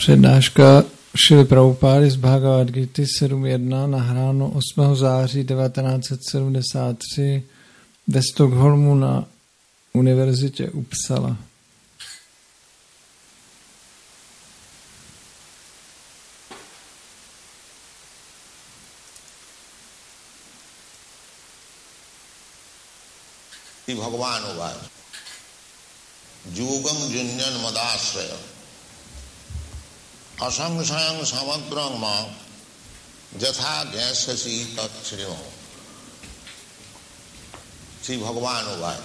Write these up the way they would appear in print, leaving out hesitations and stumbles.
Přednáška Šrily Prabhupády z Bhagavad Gita 7.1 nahráno 8. září 1973 ve Stockholmu na univerzitě Uppsala. Bhagavan uvac Jugam junyan madasraya asangshayam samadrang ma jatha gyasasi tatchriyo. Sri Bhagavan uvac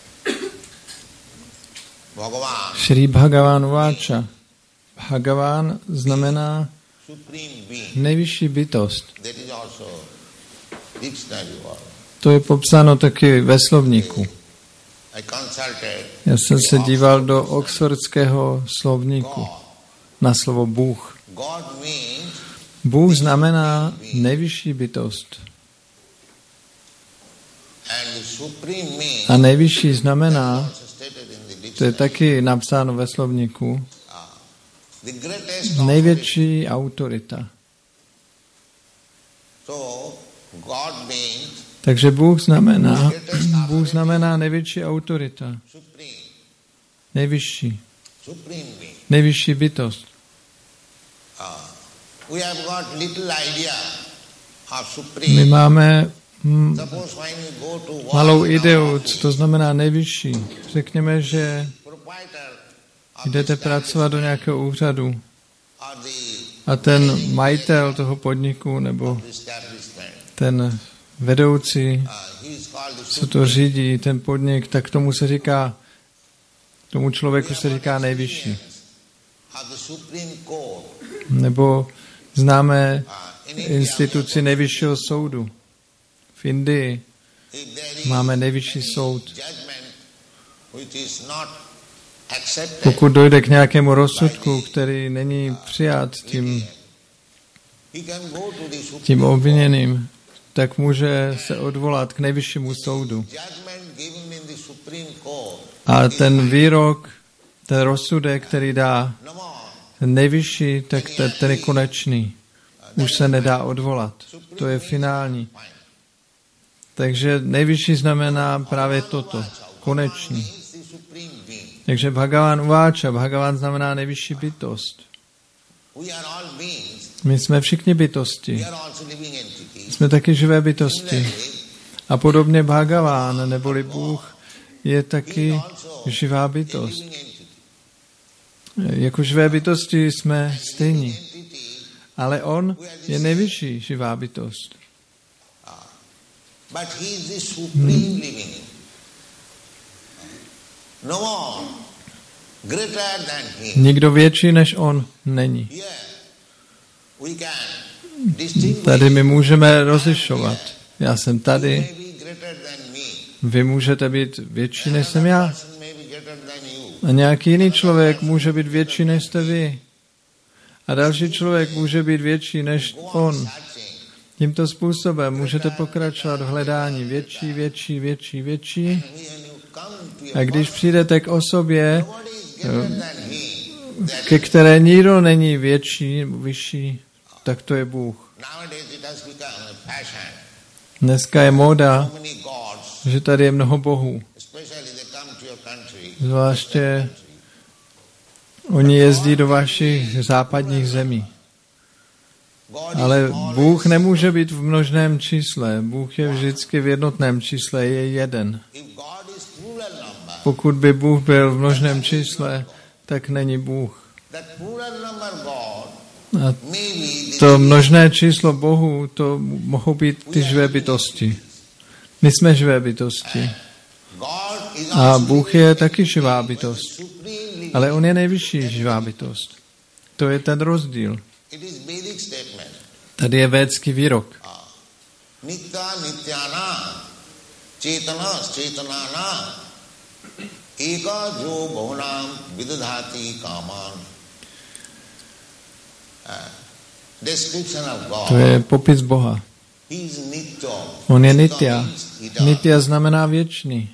Bhagavan Shri Bhagavan uváča. Bhagavan znamená nejvyšší bytost. To je popsáno taky ve slovníku. Já jsem se díval do oxfordského slovníku na slovo Bůh. Bůh znamená nejvyšší bytost. A nejvyšší znamená, to je taky napsáno ve slovníku, největší autorita. Takže Bůh znamená největší autorita. Nejvyšší bytost. My máme malou ideu, co to znamená nejvyšší. Řekněme, že jdete pracovat do nějakého úřadu a ten majitel toho podniku nebo ten vedoucí, co to řídí, ten podnik, tak tomu člověku se říká nejvyšší. Nebo známe instituci nejvyššího soudu. V Indii máme nejvyšší soud. Pokud dojde k nějakému rozsudku, který není přijat tím obviněným, tak může se odvolat k nejvyššímu soudu. A ten výrok, ten rozsudek, který dá ten nejvyšší, tak ten je konečný. Už se nedá odvolat. To je finální. Takže nejvyšší znamená právě toto. Konečný. Takže Bhagavan uváča. Bhagavan znamená nejvyšší bytost. My jsme všichni bytosti. Jsme taky živé bytosti. A podobně Bhagavan, neboli Bůh, je taky živá bytost. Jako živé bytosti jsme stejní. Ale on je nejvyšší živá bytost. Nikdo větší než on není. Tady my můžeme rozlišovat. Já jsem tady, vy můžete být větší než jsem já. A nějaký jiný člověk může být větší než jste vy. A další člověk může být větší než on. Tímto způsobem můžete pokračovat v hledání větší. A když přijdete k osobě, ke které nikdo není větší, vyšší, tak to je Bůh. Dneska je móda, že tady je mnoho bohů. Zvláště oni jezdí do vašich západních zemí. Ale Bůh nemůže být v množném čísle. Bůh je vždycky v jednotném čísle, je jeden. Pokud by Bůh byl v množném čísle, tak není Bůh. A to množné číslo Bohu, to mohou být ty živé bytosti. My jsme živé bytosti. A Bůh je taky živá bytost. Ale on je nejvyšší živá bytost. To je ten rozdíl. Tady je védský výrok. Nitya nityana cetana cetanana eka jo bhavanam vidadhati kaman. To je popis Boha. On je nitya. Nitya znamená věčný.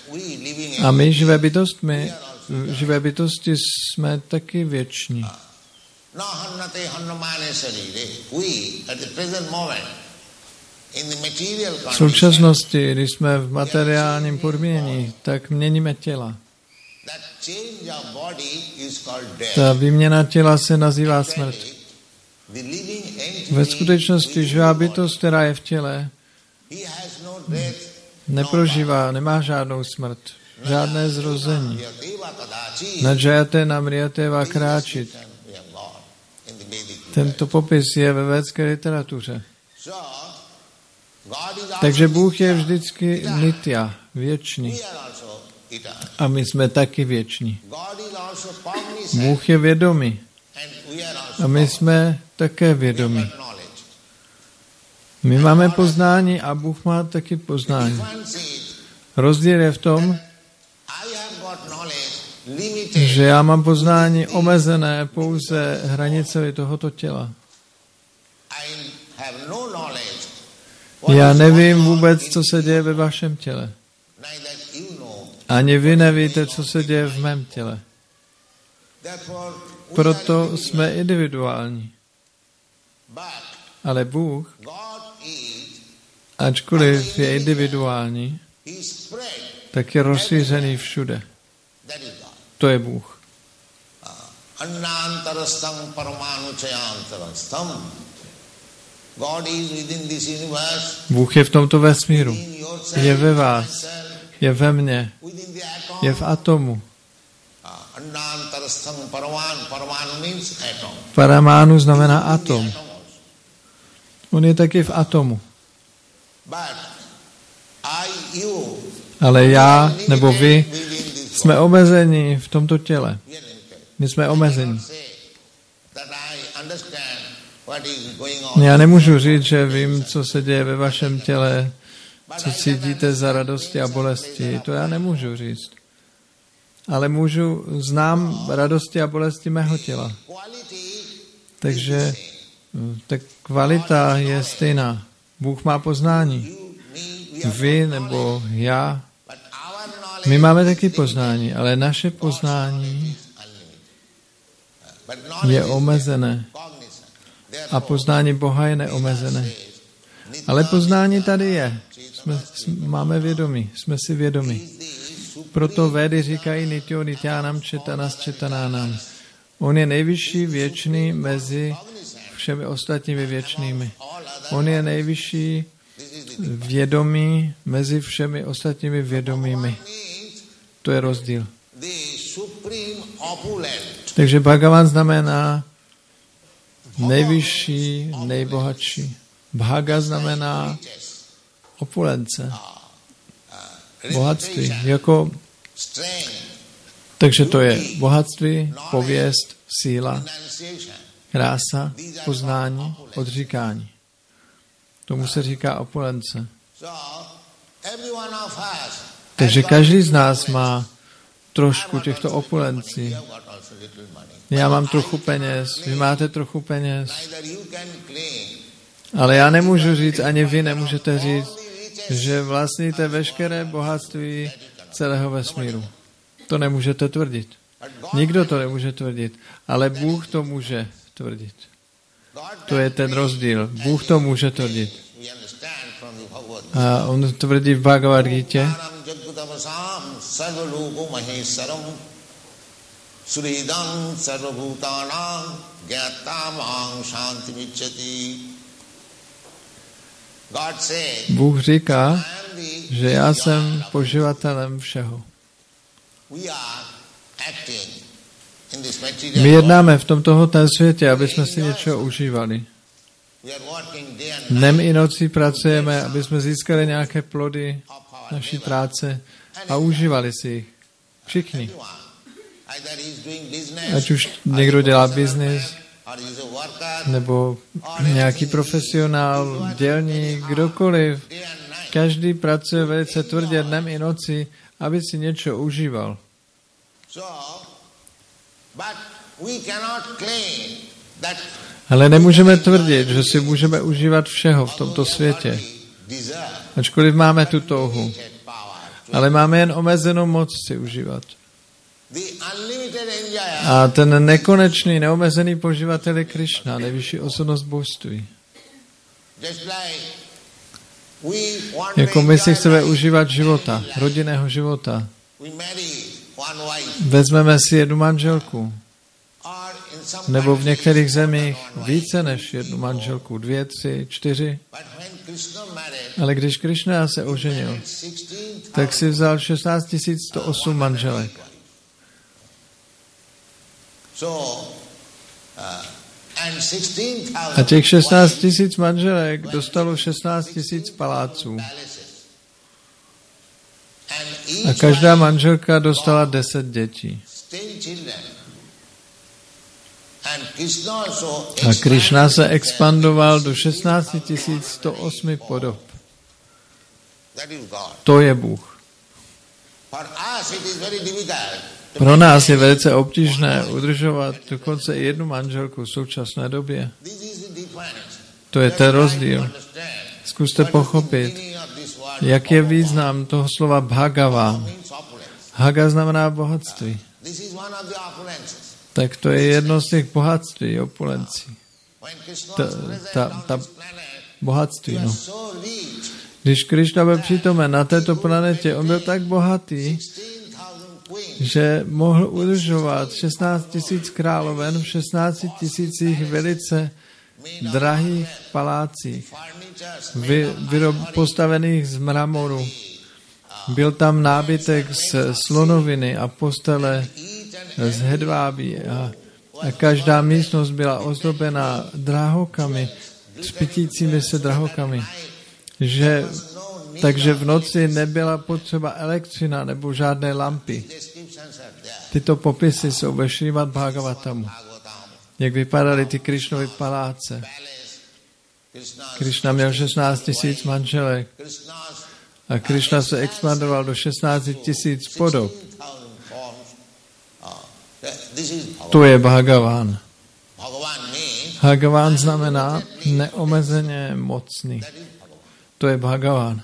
A my živé bytosti jsme taky věční. No hannate hannamane sarire. We, at the present moment, in the material V condition, současnosti, když jsme v materiálním podmínění, tak měníme těla. that change of body is called death. Ta výměna těla se nazývá smrt. The living entity, Ve skutečnosti živá bytost, která je v těle, he has no death, neprožívá, nemá žádnou smrt, žádné zrození. yateva kadachi. Nadžajate namriateva kráčit. We have got in the Vedic. Tento popis je ve védské literatuře. So, God is also Takže Bůh je vždycky nitya, věčný. we are also eternal. A my jsme taky věční. God is also cognizant Bůh je vědomý. and we are also A my jsme také vědomí. knowledge. My máme poznání a Bůh má taky poznání. Difference is, Rozdíl je v tom, I have got knowledge limited. že já mám poznání omezené pouze hranicemi tohoto těla. I have no knowledge. Já nevím vůbec, co se děje ve vašem těle. Neither you know. Ani vy nevíte, co se děje v mém těle. Therefore, we Proto are jsme individuální. but Ale Bůh, God is, ačkoliv je individuální, he is spread. tak je rozšířený všude. That is God. To je Bůh. Annantarastam paramanuchayantarastam. God is within this universe, Bůh je v tomto vesmíru. in yourself, Je ve vás. myself, Je ve mně. within the atom. Je v atomu. Annantarastam paramanu means atom. Paramánu znamená In the atom. atom also. On je taky v atomu. But you, Ale já nebo vy within this jsme omezeni v tomto těle. we are limited. My jsme omezeni. Say that I understand what is going on. Já nemůžu říct, že vím, co se děje ve vašem těle, co cítíte za radosti a bolesti. To já nemůžu říct. Ale znám radosti a bolesti mého těla. Quality Takže ta kvalita je stejná. Bůh má poznání. you, me, we are Vy nebo já, but our knowledge my máme taky poznání, ale naše poznání is unlimited. But knowledge je is omezené cognizant. a Therefore, poznání Boha je neomezené. Ale poznání tady je. Máme vědomí, jsme si vědomí. Proto Védy říkají Nityo Nityánam Četanas Četanánam. On je nejvyšší věčný mezi všemi ostatními věčnými. On je nejvyšší vědomí mezi všemi ostatními vědomými. To je rozdíl. the supreme opulent, Takže Bhagavan znamená nejvyšší, nejbohatší. Bhaga znamená opulence, bohatství. Jako, strength, takže to je bohatství, pověst, síla, renunciation. krása, poznání, odříkání. Tomu se říká opulence. So, every one of us Takže has got každý z little nás opulence. má trošku těchto opulencí. You have got also little money. Já mám trochu peněz, vy máte trochu peněz, Neither you can claim ale já nemůžu říct, ani vy nemůžete říct, že vlastníte veškeré bohatství celého vesmíru. To nemůžete tvrdit. Nikdo to nemůže tvrdit, ale Bůh to může tvrdit. To je ten rozdíl. Bůh to může tvrdit. we understand from the Bhagavad A on tvrdí v Bhagavad Gita, Gita, Jagutavasam sarvaluku maheswaram suridam sarvabhutanam gyatamang shanti miccati. God said, Bůh říká, I am the že já jsem poživatelem všeho. we are acting in this My material world. jednáme v tomto světě, aby jsme si něčeho užívali. We are working day and night Dnem i nocí pracujeme, aby jsme získali nějaké plody of our naší labor. práce a užívali si jich. Všichni. Everyone. Either he is doing business, Ať už někdo dělá biznis, or he is a worker, nebo nějaký profesionál, dělník, kdokoliv. day and night. Každý pracuje velice tvrdě dnem i noci, aby si něco užíval. So, but we cannot claim that Ale nemůžeme tvrdit, že si můžeme užívat všeho v tomto světě. deserve Ačkoliv máme tu touhu. power. Ale máme jen omezenou moc si užívat. A ten nekonečný, neomezený poživatel je Krišna, nejvyšší osobnost božství. Jako my si chceme užívat života, rodinného života. Vezmeme si jednu manželku. Nebo v některých zemích více než jednu manželku, 2, 3, 4. Ale když Krišna se oženil, tak si vzal 16 108 manželek. A těch 16 000 manželek dostalo 16 000 paláců. A každá manželka dostala 10 dětí. A Krišna se expandoval do 16 108 podob. To je Bůh. Pro nás je velice obtížné udržovat dokonce i jednu manželku v současné době. To je ten rozdíl. Zkuste pochopit, jak je význam toho slova Bhagavan. Bhaga znamená bohatství. Tak to je jedno z těch bohatství, opulencí. Ta bohatství, no. Když Krišna byl přítomen na této planetě, on byl tak bohatý, že mohl udržovat 16 000 královen v 16 000 velice drahých palácích, postavených z mramoru. Byl tam nábytek z slonoviny a postele z hedvábí a každá místnost byla ozdobená drahokami, třpitícími se drahokami. Takže v noci nebyla potřeba elektřina nebo žádné lampy. Tyto popisy jsou ve Šrímad Bhagavatamu. Jak vypadaly ty Krišnovy paláce. Krišna měl 16 000 manželek a Krišna se expandoval do 16 000 podob. To je Bhagavan. Bhagavan znamená neomezeně mocný. To je Bhagavan.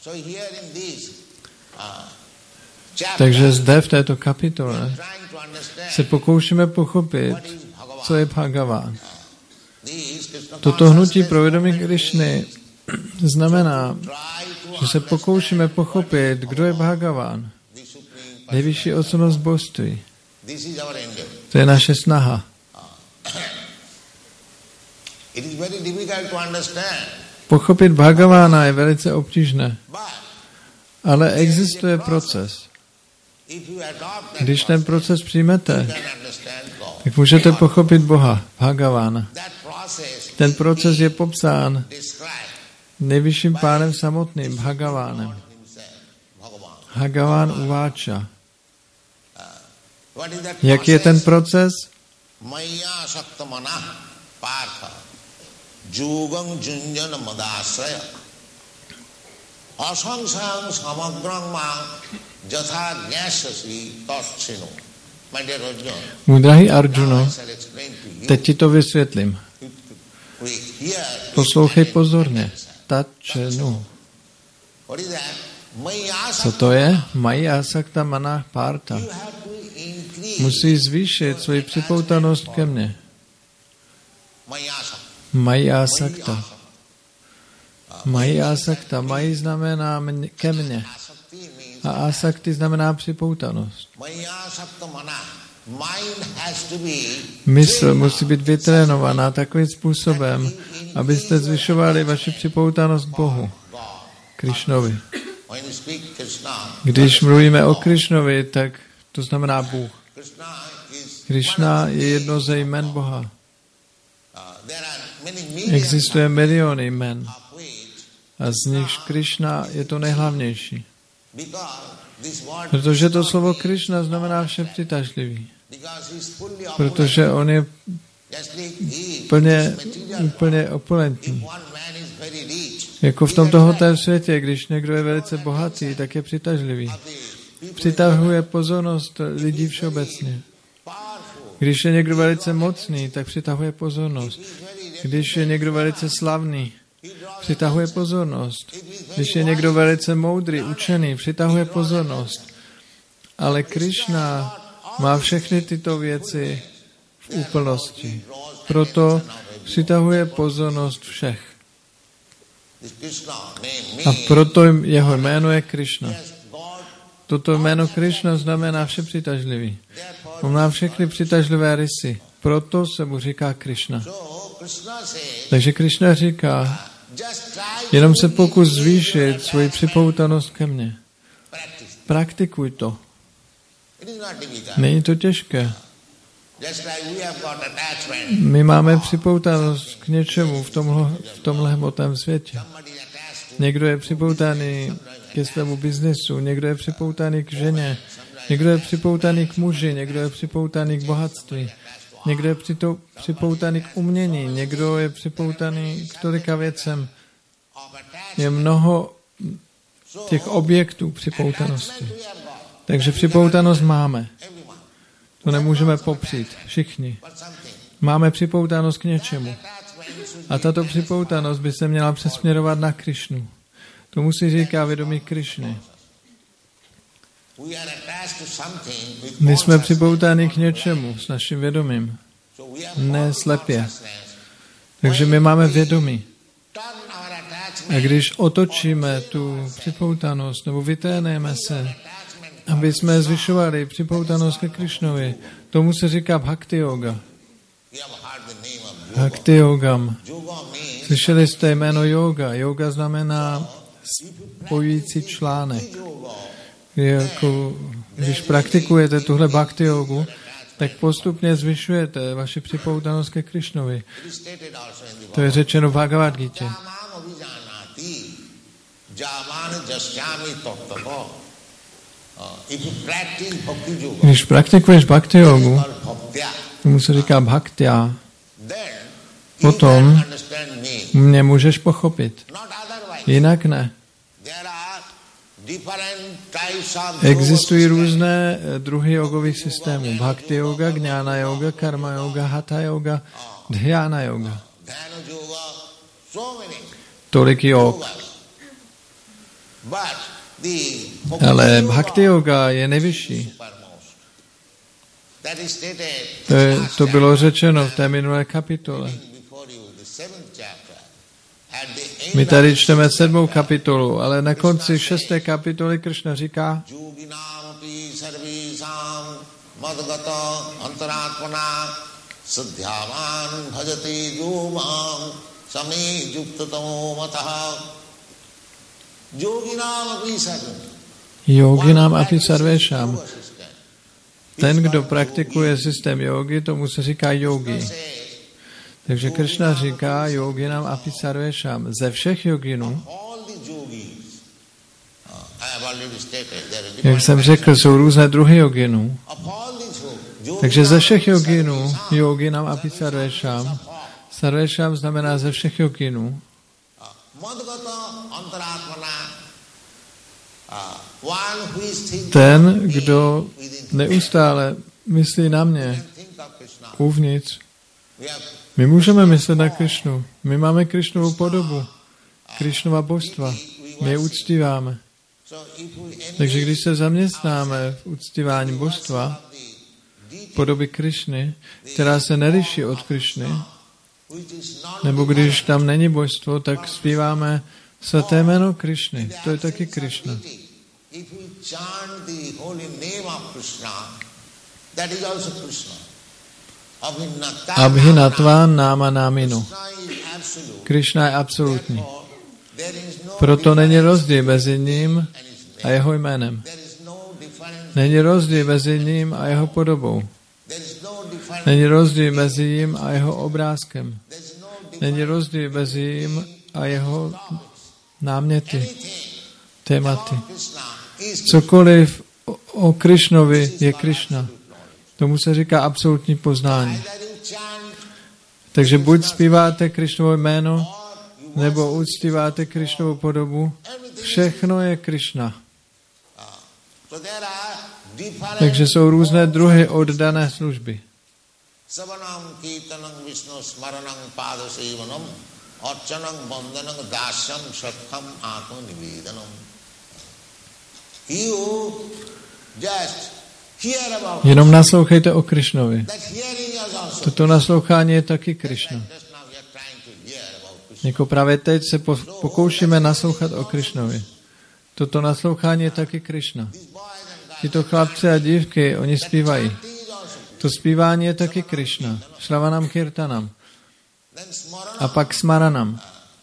Takže zde v této kapitole se pokoušíme pochopit, co je Bhagavan. Toto hnutí pro vědomí Krišny znamená, že se pokoušíme pochopit, kdo je Bhagavan, nejvyšší osobnost božství. To je naše snaha. Pochopit Bhagavana je velice obtížné, ale existuje proces. Když ten proces přijmete, tak můžete pochopit Boha, Bhagavana. Ten proces je popsán nejvyšším pánem samotným, Bhagavanem. Bhagavan uváča. Jak je ten proces? Jugam junjana madasraya asangsang samagrang mang jatha jnasasi tatchinu. Můj drahý Arjuno, teď ti to vysvětlím. Poslouchej pozorně. Tatchinu. Co to je? Mají asakta manah parta. Musí zvýšit svoji připoutanost ke mně. Mají asakta. Mají asakta. Mají znamená ke mně. A asakti znamená připoutanost. Mysl musí být vytrénovaná takovým způsobem, abyste zvyšovali vaši připoutanost k Bohu, Krišnovi. Když mluvíme o Krišnovi, tak to znamená Bůh. Krišna je jedno ze jmen Boha. Existuje miliony jmen. A z nich Krišna je to nejhlavnější. Protože to slovo Krišna znamená vše přitažlivý. Protože on je úplně opulentní. Jako v tomto hotém světě, když někdo je velice bohatý, tak je přitažlivý. Přitahuje pozornost lidí všeobecně. Když je někdo velice mocný, tak přitahuje pozornost. Když je někdo velice slavný, přitahuje pozornost. Když je někdo velice moudrý, učený, přitahuje pozornost. Ale Krišna má všechny tyto věci v úplnosti. Proto přitahuje pozornost všech. A proto jeho jméno je Krišna. Toto jméno Krišna znamená vše přitažlivý. On má všechny přitažlivé rysy. Proto se mu říká Krišna. Takže Krišna říká, jenom se pokus zvýšit svoji připoutanost ke mně. Praktikuj to. Není to těžké. My máme připoutanost k něčemu v tomhle hmotném světě. Někdo je připoutaný ke svému biznesu, někdo je připoutaný k ženě, někdo je připoutaný k muži, někdo je připoutaný k bohatství, někdo je připoutaný k umění, někdo je připoutaný k tolika věcem. Je mnoho těch objektů připoutanosti. Takže připoutanost máme. To nemůžeme popřít. Všichni. Máme připoutanost k něčemu. A tato připoutanost by se měla přesměrovat na Krišnu. Tomu si říká vědomí Krišny. My jsme připoutáni k něčemu s naším vědomím. Ne slepě. Takže my máme vědomí. A když otočíme tu připoutanost, nebo vyténeme se, aby jsme zvyšovali připoutanost ke Krišnovi, tomu se říká bhakti yoga. Bhakti yogam. Slyšeli jste jméno yoga. Yoga znamená spojující článek. Když praktikujete tuhle bhakti jogu, tak postupně zvyšujete vaši připoutanost ke Krišnovi. To je řečeno v Bhagavad Gita. Když praktikuješ bhakti jogu, tomu se říká bhaktya, potom mě můžeš pochopit. Jinak ne. Existují různé druhy jogových systémů. Bhakti yoga, jnana yoga, karma yoga, hatha yoga, dhyana yoga. Tolik jog. Ale bhakti yoga je nejvyšší. To bylo řečeno v té minulé kapitole. My tady čteme 7. kapitolu, ale na konci 6. kapitoly Kršna říká, yoginám api sarvesham. Ten, kdo praktikuje systém jogy, tomu se říká yogi. Takže Kršna říká yoginám api sarvesham. Ze všech joginů, jak jsem řekl, jsou různé druhy joginů. Takže ze všech joginů, yoginám api sarvesham. Sarvesham znamená ze všech joginů. Ten, kdo neustále myslí na mě uvnitř, my můžeme myslet na Krišnu. My máme Krišnovu podobu, Krišnova božstva. My je uctíváme. Takže když se zaměstnáme v uctívání božstva, podoby Krišny, která se neliší od Krišny, nebo když tam není božstvo, tak zpíváme svaté jméno Krišny. To je taky Krišna. Abhinatva náma náminu. Krišna je absolutní. Proto není rozdíl mezi ním a jeho jménem. Není rozdíl mezi ním a jeho podobou. Není rozdíl mezi ním a jeho obrázkem. Není rozdíl mezi ním a jeho náměty, tématy. Cokoliv o Krišnovi je Krišna. Tomu se říká absolutní poznání. Takže buď zpíváte Krišnovo jméno, nebo uctíváte Krišnovu podobu, všechno je Krišna. Takže jsou různé druhy oddané služby. Jenom naslouchejte o Krišnovi. Toto naslouchání je taky Krišna. Jako právě teď se pokoušíme naslouchat o Krišnovi. Toto naslouchání je taky Krišna. Tito chlapci a dívky, oni zpívají. To zpívání je taky Krišna. Šravanam kirtanam. A pak smaranam.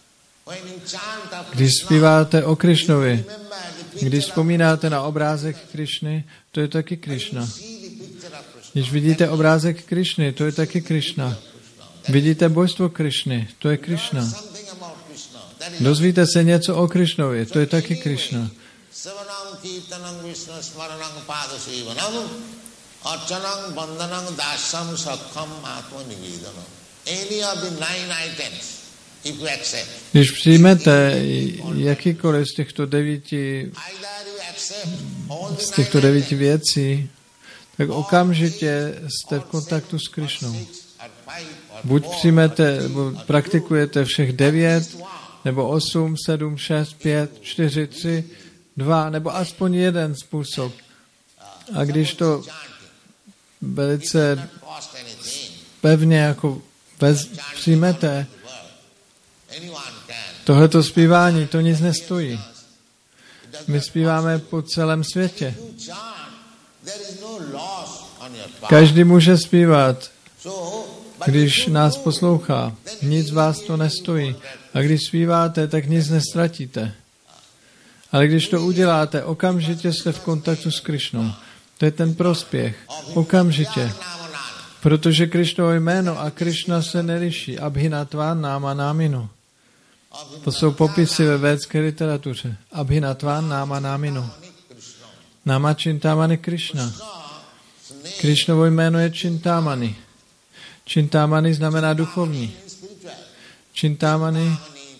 Když zpíváte o Krišnovi, když vzpomínáte na obrázek Krišny, to je taky Krišna. Když vidíte obrázek Krišny, to je taky Krišna. Vidíte božstvo Krišny, to je Krišna. Dozvíte se něco o Krišnovi, to je taky Krišna. Když přijmete jakýkoliv z těchto 9 věcí, tak okamžitě jste v kontaktu s Krišnou. Buď přijmete, nebo praktikujete všech 9, nebo 8, 7, 6, 5, 4, 3, 2, nebo aspoň jeden způsob. A když to velice pevně jako přijmete, tohleto zpívání, to nic nestojí. My zpíváme po celém světě. Každý může zpívat, když nás poslouchá. Nic vás to nestojí. A když zpíváte, tak nic nestratíte. Ale když to uděláte, okamžitě jste v kontaktu s Krišnou. To je ten prospěch. Okamžitě. Protože Krišnovo jméno a Krišna se neliší. Abhinatva náma náminu. To jsou popisy ve védské literatuře. Abhinatva náma náminu. Náma Čintamani Krišna. Krišnovo jméno je Čintamani. Čintamani znamená duchovní. Čintamani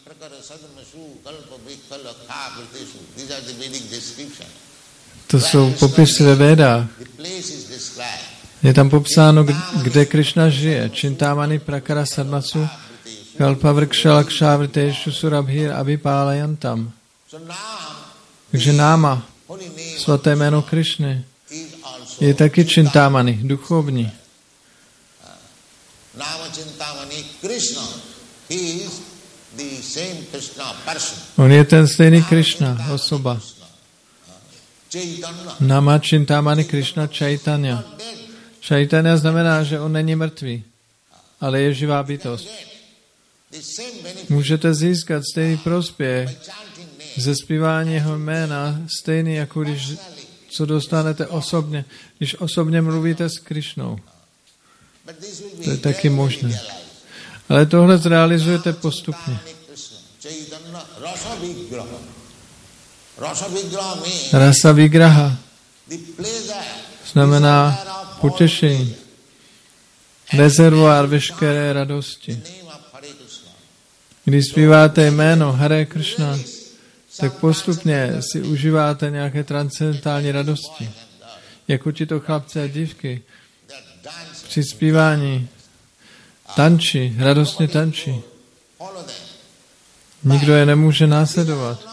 to jsou popisy ve Védách. Je tam popsáno, kde Krišna žije. Čintamani prakara sadmasu kalpavrkšalakšavrteshu surabhir abhipálayantam. Takže náma, svaté jméno Krišny, je taky Čintamani, duchovní. On je ten stejný Krišna, osoba. Nama Čintamani Krišna Chaitanya. Chaitanya znamená, že on není mrtvý, ale je živá bytost. Můžete získat stejný prospěch ze zpívání jeho jména, stejný jako když co dostanete osobně, když osobně mluvíte s Krišnou. To je taky možné. Ale tohle zrealizujete postupně. Rasa vigraha znamená potěšení, rezervoár veškeré radosti. Když zpíváte jméno Hare Krishna, tak postupně si užíváte nějaké transcendentální radosti. Jako tito chlapci a dívky při zpívání tančí, radostně tančí. Nikdo je nemůže následovat.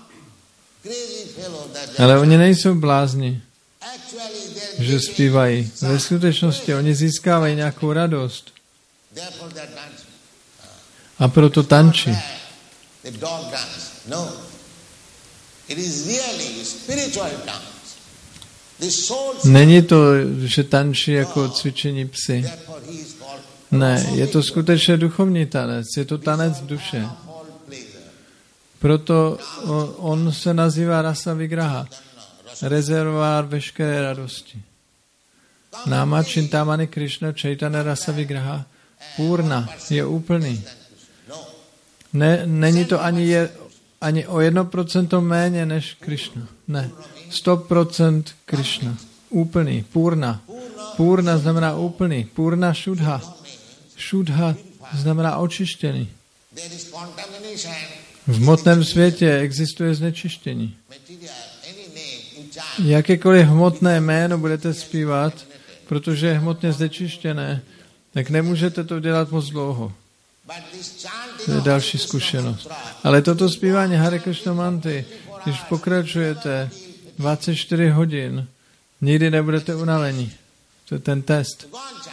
Ale oni nejsou blázni, že zpívají. Ve skutečnosti oni získávají nějakou radost. A proto tančí. Není to, že tančí jako cvičení psy. Ne, je to skutečně duchovní tanec, je to tanec duše. Proto on se nazývá rasa vigraha, rezervoár veškeré radosti. Náma Čintamani Krišna Chaitanya rasa vigraha purna, je úplný. Není to ani o 1% méně než Krišna. Ne, 100% Krišna. Úplný, purna. Purna znamená úplný. Purna šudha. Šudha znamená očištěný. V hmotném světě existuje znečištění. Jakékoliv hmotné jméno budete zpívat, protože je hmotně znečištěné, tak nemůžete to dělat moc dlouho. To je další zkušenost. Ale toto zpívání Hare Krishna Manty, když pokračujete 24 hodin, Nikdy nebudete unavení. To je ten test.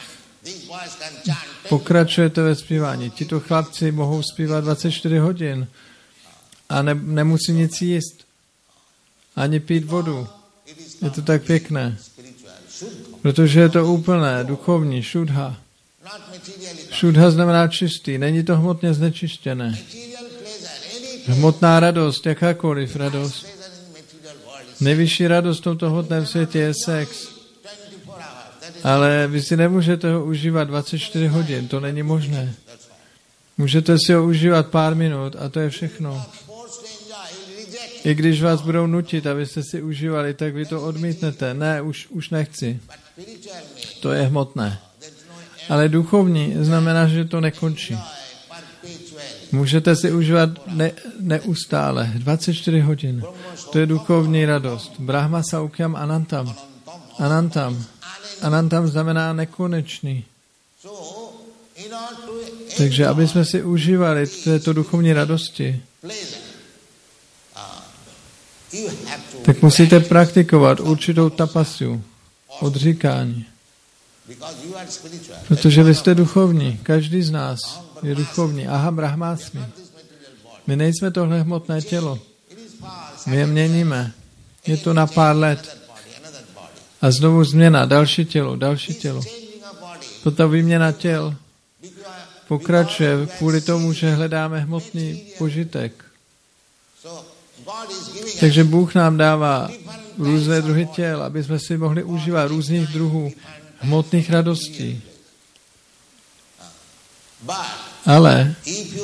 Pokračujete ve zpívání. Tito chlapci mohou zpívat 24 hodin a nemusí nic jíst. Ani pít vodu. Je to tak pěkné. Protože je to úplné, duchovní, šudha. Šudha znamená čistý. Není to hmotně znečištěné. Hmotná radost, jakákoliv radost. Nejvyšší radost v tomto hmotném světě je sex. Ale vy si nemůžete ho užívat 24 hodin, to není možné. Můžete si ho užívat pár minut a to je všechno. I když vás budou nutit, abyste si užívali, tak vy to odmítnete. Ne, už nechci. To je hmotné. Ale duchovní znamená, že to nekončí. Můžete si užívat neustále, 24 hodin. To je duchovní radost. Brahma Saukyam Anantam. Anantam. Anantam znamená nekonečný. Takže aby jsme si užívali této duchovní radosti, tak musíte praktikovat určitou tapasu, odříkání. Protože vy jste duchovní, každý z nás je duchovní. Aha, brahmásmi. My nejsme tohle hmotné tělo. My je měníme. Je to na pár let. A znovu změna, další tělo. Toto výměna těl pokračuje kvůli tomu, že hledáme hmotný požitek. Takže Bůh nám dává různé druhy těl, aby jsme si mohli užívat různých druhů hmotných radostí. Ale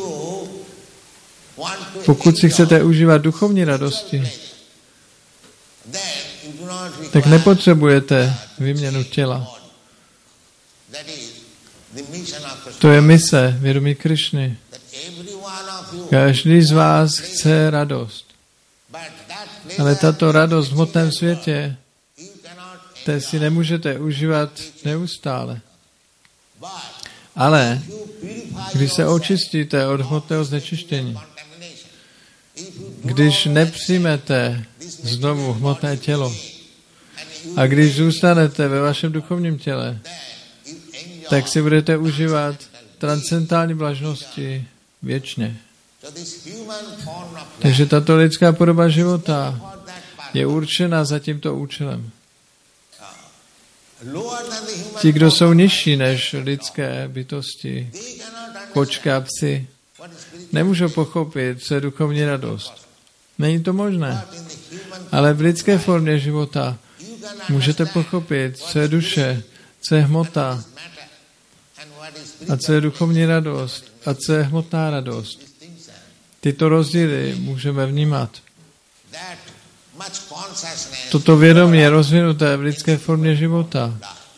pokud si chcete užívat duchovní radosti, tak nepotřebujete výměnu těla. To je mise vědomí Krišny. Každý z vás chce radost. Ale tato radost v hmotném světě, té si nemůžete užívat neustále. Ale když se očistíte od hmotného znečištění, když nepřijmete znovu hmotné tělo a když zůstanete ve vašem duchovním těle, tak si budete užívat transcendentální blažnosti věčně. Takže tato lidská podoba života je určena za tímto účelem. Ti, kdo jsou nižší než lidské bytosti, kočky a psy, nemůžou pochopit, co je duchovní radost. Není to možné. Ale v lidské formě života můžete pochopit, co je duše, co je hmota a co je duchovní radost a co je hmotná radost. Tyto rozdíly můžeme vnímat. Toto vědomí je rozvinuté v lidské formě života.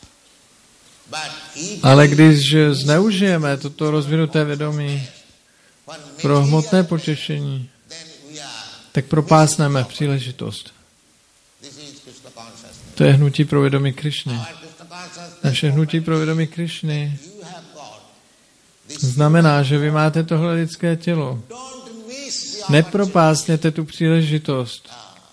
Ale když zneužijeme toto rozvinuté vědomí pro hmotné potěšení, tak propásneme příležitost. To je hnutí pro vědomí Krišny. Naše hnutí pro vědomí Krišny znamená, že vy máte tohle lidské tělo. Nepropásněte tu příležitost.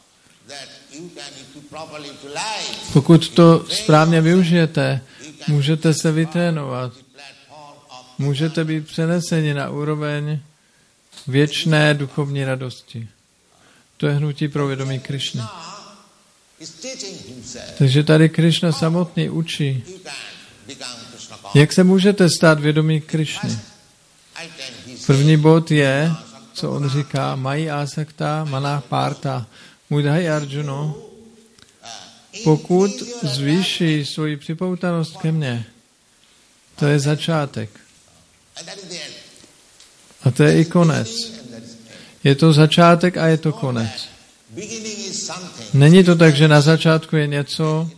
Pokud to správně využijete, můžete se vytrénovat. Můžete být přeneseni na úroveň věčné duchovní radosti. To je hnutí pro vědomí Krišny. Takže tady Krišna samotný učí, jak se můžete stát vědomí Krišny. První bod je, co on říká, mají asakta, maná párta, mudhaj Arjuno, pokud zvýší svoji připoutanost ke mně, to je začátek. A to je i konec. Je to začátek a je to konec. Není to tak, že na začátku je něco.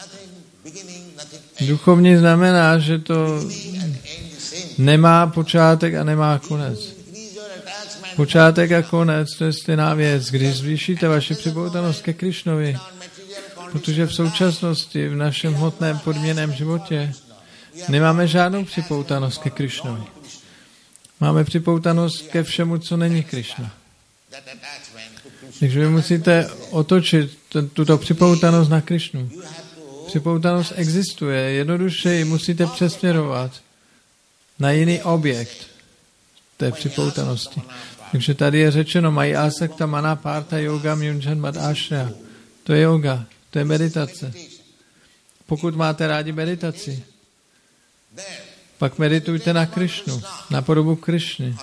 Duchovní znamená, že to nemá počátek a nemá konec. Počátek a konec, to je stejná věc. Když zvýšíte vaši připoutanost ke Krišnovi, protože v současnosti, v našem hmotném podměném životě, nemáme žádnou připoutanost ke Krišnovi. Máme připoutanost ke všemu, co není Krišna. Takže vy musíte otočit tuto připoutanost na Krišnu. Připoutanost existuje, jednoduše ji musíte přesměrovat na jiný objekt té připoutanosti. Takže tady je řečeno, mají asakta manapárta yoga myunjan mad ashra. To je yoga, to je meditace. Pokud máte rádi meditaci, pak meditujte na Krišnu, na podobu Krišny.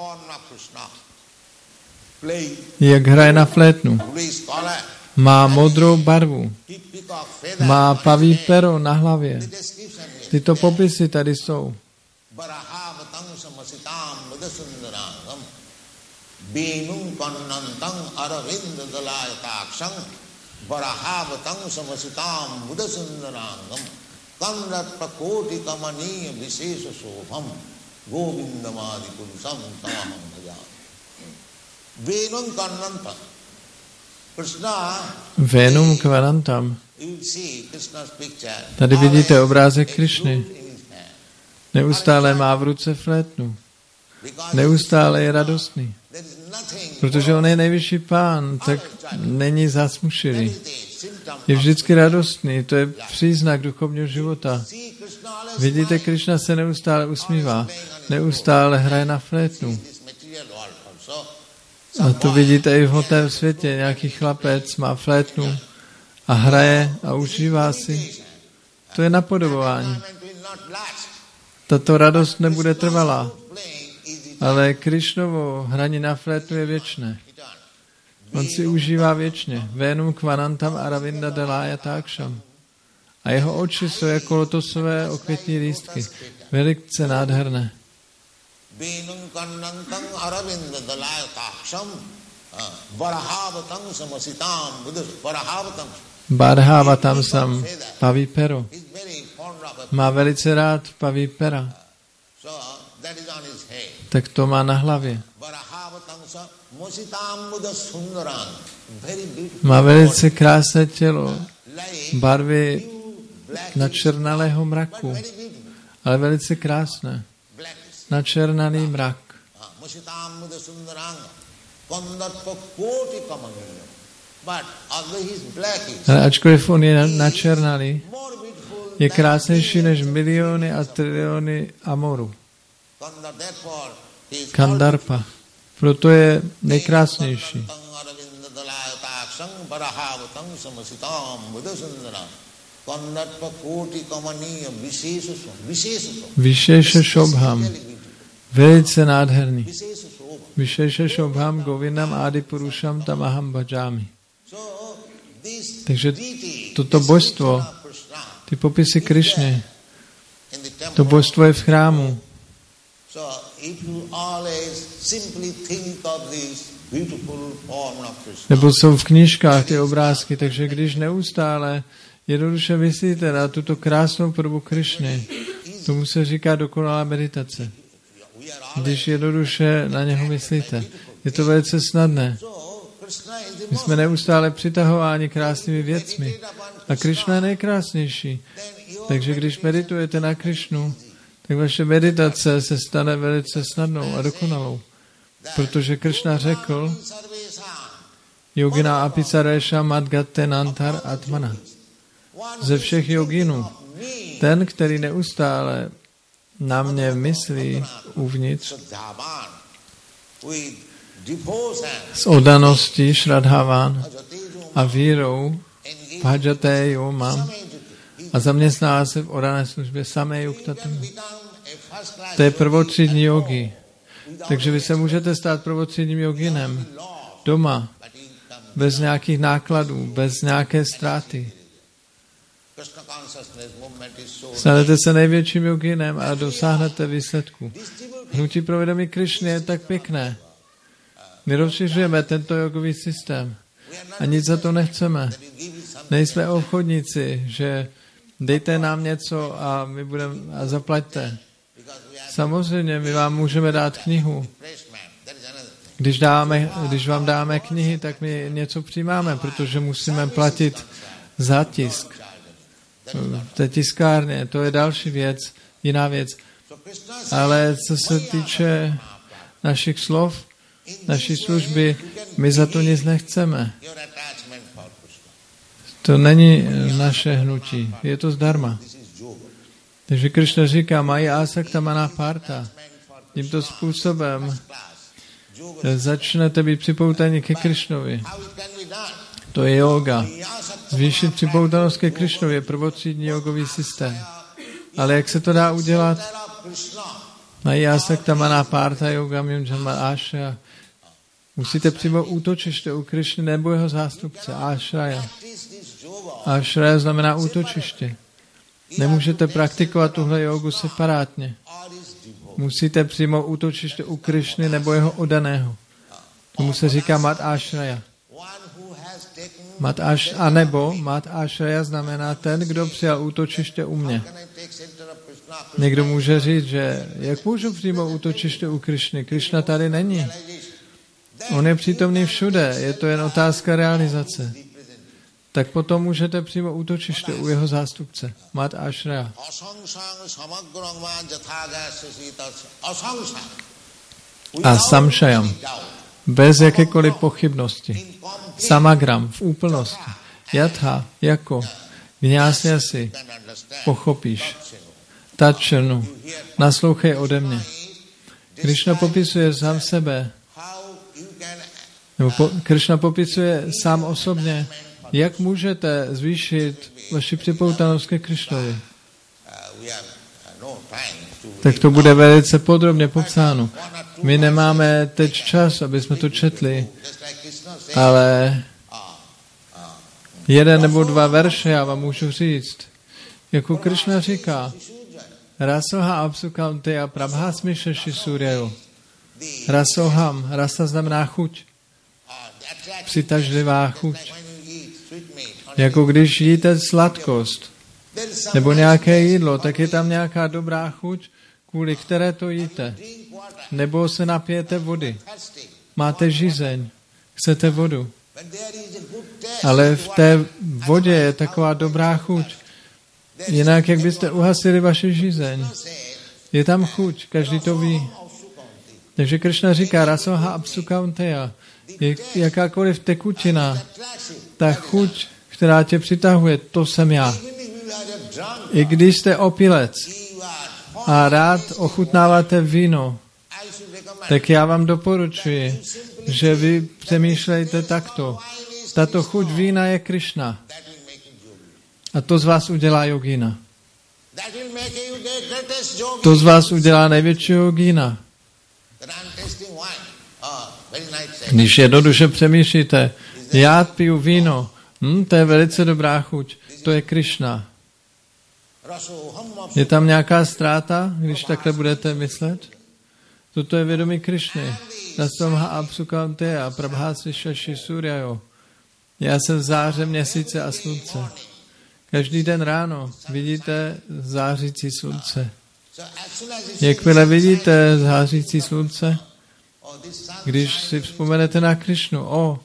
Jak hraje na flétnu. Má modrou barvu. Má paví pero na hlavě. Tyto popisy tady jsou. Vénum kvanantam. Tady vidíte obrázek Krišny. Neustále má v ruce flétnu. Neustále je radostný. Protože on je nejvyšší pán, tak není zasmušený. Je vždycky radostný, to je příznak duchovního života. Vidíte, Krišna se neustále usmívá, neustále hraje na flétnu. A to vidíte i v hmotném světě. Nějaký chlapec má flétnu a hraje a užívá si. To je napodobování. Tato radost nebude trvalá. Ale Krišnovo hraní na flétnu je věčné. On si užívá věčně. Vénum kvanantam aravinda dalaya taksham. A jeho oči jsou jako lotosové okvětní lístky. Velice nádherné. Barhavatam sam paví pero. Má velice rád paví pera. Tak to má na hlavě. Má velice krásné tělo, barvy načernalého mraku, ale velice krásné. Načernaný mrak. Ale ačkoliv on je načernalý, je krásnější než miliony a triliony amoru. Kandarpa. Proto je nejkrásnější. Vyšeše šobham. Velice nádherný. Vyšeše šobham govindam adipurušam tamaham bhajámi. Takže toto božstvo, ty popisy Krišny, to božstvo je v chrámu. Nebo jsou v knížkách ty obrázky, takže když neustále jednoduše myslíte na tuto krásnou podobu Krišny, tomu se říká dokonalá meditace. Když jednoduše na něho myslíte. Je to velice snadné. My jsme neustále přitahováni krásnými věcmi. A Krišna je nejkrásnější. Takže když meditujete na Krišnu, tak vaše meditace se stane velice snadnou a dokonalou. Protože Krišna řekl, Yogina apisarešam adgattenantar atmana. Ze všech joginů, ten, který neustále na mě myslí uvnitř, s oddaností Shraddhavan a vírou bhajate yomam a zaměstná se v oddané službě samé yuktatam. To je prvotřídní jogi. Takže vy se můžete stát prvotřídním joginem doma, bez nějakých nákladů, bez nějaké ztráty. Stanete se největším joginem a dosáhnete výsledku. Hnutí pro vědomí Krišny je tak pěkné. My rozšiřujeme tento jogový systém a nic za to nechceme. Nejsme obchodníci, že dejte nám něco a my budeme a zaplaťte. Samozřejmě, my vám můžeme dát knihu. Když vám dáme knihy, tak my něco přijímáme, protože musíme platit za tisk. V té tiskárně, to je další věc, jiná věc. Ale co se týče našich slov, naší služby, my za to nic nechceme. your attachment for Krishna. To není naše hnutí, je to zdarma. This is yoga. Takže Krishna říká, mají asakta maná parta. Tímto způsobem začnete být připoutaní ke Krishnovi. How it can be done? To je yoga. Zvýšit připoutanost ke Krishnovi je prvotřídní jogový systém. Ale jak se to dá udělat? Mají asakta maná parta yoga myunjanma ashaya. Musíte přímo útočiště u Krishny nebo jeho zástupce. Ashraya. Ashraya znamená útočiště. Nemůžete praktikovat tuhle jogu separátně. Musíte přímo útočiště u Krishny nebo jeho oddaného. Tomu se říká mat ashraya. A nebo mat ashraya znamená ten, kdo přijal útočiště u mě. Někdo může říct, že jak můžu přijmout útočiště u Krishny? Krishna tady není. On je přítomný všude, je to jen otázka realizace. Tak potom můžete přímo útočiště u jeho zástupce. Mat ashraya. A samshayam. Bez jakékoliv pochybnosti. Samagram, v úplnosti. Yatha, jako. Vňásňasi, pochopíš. Tatčenu, naslouchej ode mě. Krishna popisuje sám sebe, nebo Krishna popisuje sám osobně, jak můžete zvýšit vaši připoutanost ke Krishnovi. Tak to bude velice podrobně popsáno. My nemáme teď čas, aby jsme to četli, ale 1 nebo 2 verše já vám můžu říct. Jako Krishna říká, Rasoha apsukaunteya prabhasmi shashi suryayo. Rasoham, rasa znamená chuť. Přitažlivá chuť. Jako když jíte sladkost nebo nějaké jídlo, tak je tam nějaká dobrá chuť, kvůli které to jíte. Nebo se napijete vody. Máte žízeň, chcete vodu. Ale v té vodě je taková dobrá chuť. Jinak, jak byste uhasili vaše žízeň. Je tam chuť, každý to ví. Takže Krishna říká, rasoha apsukaunteya, jakákoliv tekutina, ta chuť, která tě přitahuje, to jsem já. I když jste opilec a rád ochutnáváte víno, tak já vám doporučuji, že vy přemýšlejte takto. Tato chuť vína je Krishna. A to z vás udělá jogína. To z vás udělá největšího jogína. Když jednoduše přemýšlíte, já piju víno, to je velice dobrá chuť, to je Krishna. Je tam nějaká ztráta, když takhle budete myslet? Toto je vědomí Krishny. Rasoha apsukaunteya prabhasmi shashi suryayo. Já jsem záře měsíce a slunce. Každý den ráno vidíte zářící slunce. Jakmile vidíte zářící slunce, když si vzpomenete na Krishnu,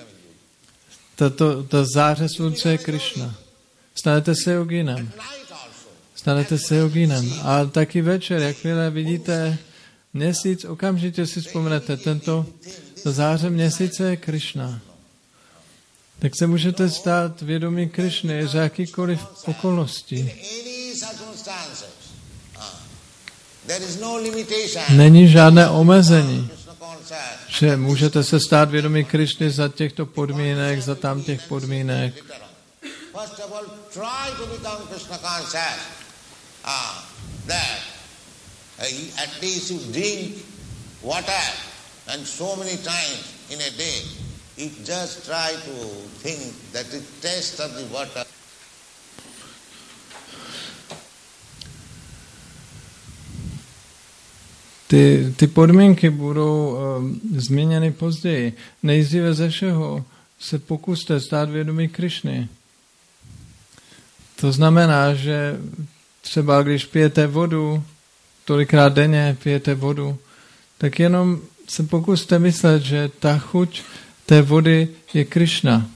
ta záře slunce je Krishna. Stanete se jogínem. Stanete se jogínem. A taky večer, jakmile vidíte měsíc, okamžitě si vzpomenete, ta záře měsíce je Krishna. Tak se můžete stát vědomí Krishny za jakýkoliv okolností. Není žádné omezení, že můžete se stát vědomí Krishny za těchto podmínek, za tamtěch podmínek. You just try to think that the taste of the water. Ty podmínky budou změněny později. Nejdříve ze všeho se pokuste stát vědomí Krishny. To znamená, že třeba když pijete vodu, tolikrát denně pijete vodu, tak jenom se pokuste myslet, že ta chuť té vody je Krishna.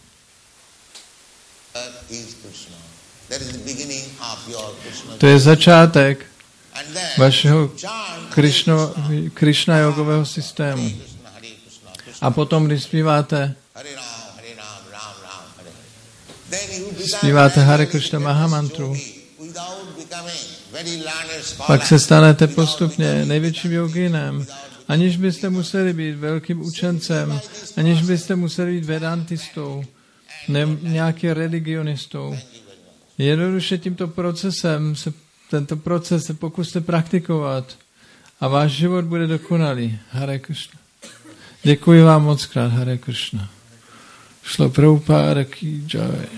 To je začátek vašeho Krishna jogového systému. A potom, když zpíváte Hare Ram, Ram Ram, Hare Hare. Then you become zpíváte Hare Krishna Mahamantru, yogi without becoming very learned scholar. pak se stanete postupně největším joginem, aniž byste museli být velkým učencem, aniž byste museli být vedantistou, ne nějaký religionistou. Jednoduše tímto procesem, tento proces se pokuste praktikovat a váš život bude dokonalý. Hare Krishna. Děkuji vám moc krát, Hare Krishna. Šlo Prabhupáda ki jai.